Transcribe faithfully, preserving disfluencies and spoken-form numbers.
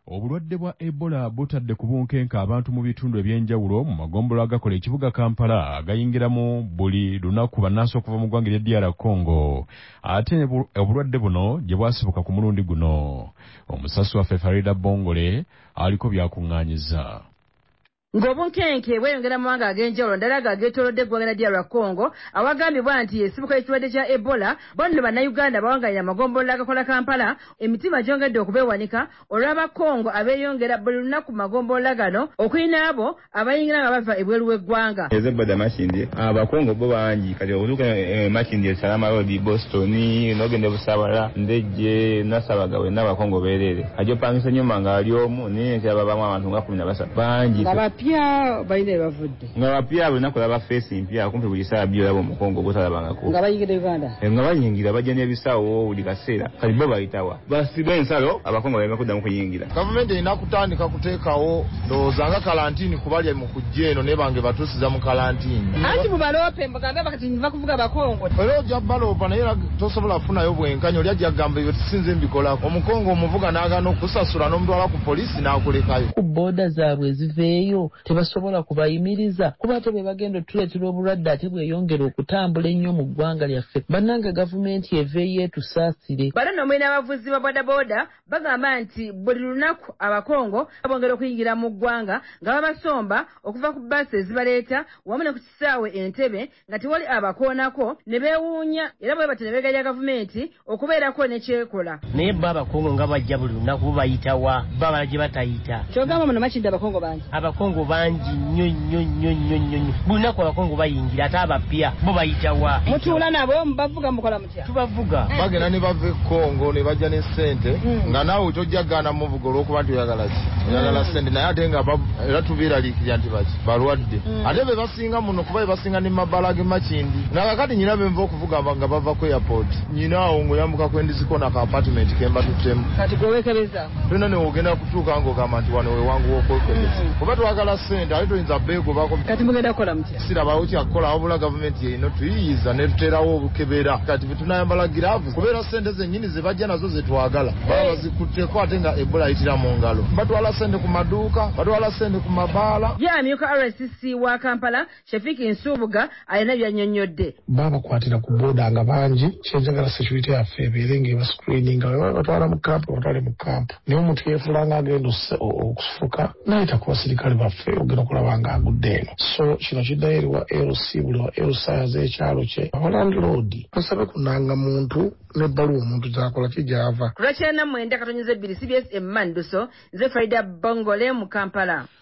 Obulwadde bwa Ebola butadde ku bunkenke abantu mu bitundu ebyenjawulo mu magombolo agakola ekibuga Kampala agayingiramu buli lunaku bannansi okuva mu ggwanga erya D R Congo. Ate obulwadde buno gye bwasibuka ku mulundi guno. Omusasi waffe Farida Bongole aliko byakuŋŋaanyiza. Ng'obunkenke bweyongera mu mawanga ag'enjawulo ddala ageetoolodde eggwanga lya D R Congo awagambibwa nti esibuka ekirwadde kya Ebola bonna bannayuganda bawangaalira amagombolola agakola Kampala emitima gyongedde okubeewanika olw'Abakongo abeeyongera buli lunaku mu magombolola gano okuyina abo abayingira nga bava ebweru w'eggwanga. Ezebada Makindye Abakongo bo bangi kati obutuuka Makindye Salama Road Boston n'ogenda Busabala Ndejje Nasabagawe n'Abakongo beerere ajopangisa nyuma nga ali omu naye nti ababamu abantu nga kumi na basatu bangi Pia baine bavudde nga pia banakola ba face pia kumpe buli saa bio labo mukongo botalabangako nga bayingira Uganda nga bayingira bajja n'ebisawo buli kaseera kali bo bayitawa basi bensalo Abakongo baleme kuddamu kuyingira. Gavumenti erina kutandika kuteekawo ndowooza nga kalantini kubalya mu kujja eno ne bange batuusiza mu kalantini anti mubalope mbagambe bakati nva kuvuga Abakongo era ojja balopa naye tosobola kufunayo bwenkanyo oli ajja kugamba ebyo tusinze mbikolako omukongo omuvuga n'agaana okusasula n'omutwala ku poliisi n'akulekayo ku booda zaabwe ziveeyo tebasobola kubayimiriza kuba ate bwe bagenda tuleetera obulwadde ate bweyongera okutambula ennyo mu ggwanga lyaffe bannanga gavumenti eveeyo etusaasire. Bano nomwe n'abavuzi ba bodaboda bagamba nti buli lunaku Abakongo bongera okuyingira mu ggwanga nga babasomba okuva ku bbaasi ezibaleeta wamu ne ku kisaawe Entebbe nga tewali abakoonako ne beewuunya era bwe bati ne beegalya gavumenti okubeerako ne kyekola. Naye bo Abakongo nga bajja buli lunaku bayitawa babala gye batayita. Kyogamba muno Makindye Abakongo bangi. Abakongo bangi nnyo nnyo nnyo nnyo nnyo buli lunaku Abakongo bayingira ate abapya bo bayitawa. Mutuula nabo mubavuga mukola mutya? Tubavuga. Bagenda ne bava e Congo ne bajja ne ssente nga naawe tojja gaana muvuga olw'okuba nti oyagala ki oyagala ssente naye ate nga era tubeeraliikirira nti baki balwadde ate be basinga muno kuba be basinga ne mabbala ge Makindi nakakati nyina be nva okuvuga nga bava ku airport nyina awo ng'oyambuka kwendiziko naka apartment ke mbatuttemu kati gwewekebeza tolina ne wogenda kutuuka ng'ogamba nti wano wewangu w'okwekebeza kuba twagala ssente ate toyinza beegobako kati mugenda kukola mutya? Sirabawo kyakukola wabula gavumenti erina tuyiyiza ne tuterawo obukebera kati tunayambala giraavu kubeera ssente zennyini ze bajja nazo ze twagala baba bazikutteko ate nga Ebola ayitira mu ngalo batwala ssente ku maduuka batwala ssente ku mabaala. Ye amyuka R C C wa Kampala Shafiki Nsubuga alina byannyonnyodde. Babakwatira ku booda nga bangi kyenjagala security yaffe ebeere ng'eba screeninga bwe batwala mu kampu batwale mu kampu naye omuntu yeefula nga agenda okufuka n'ayita ku basirikale baffe ogenda okulaba nga agudde eno so kino kiddayo eri wa L C buli wa L C ez'ekyalo kye abalandiroodi basabe kunanga muntu n'ebbaluwa omuntu gy'akola ki gy'ava. Ku lwakyenda mwenda katonnyeza ebbiri C B S Emmanduso nze Farida Bongole mu Kampala.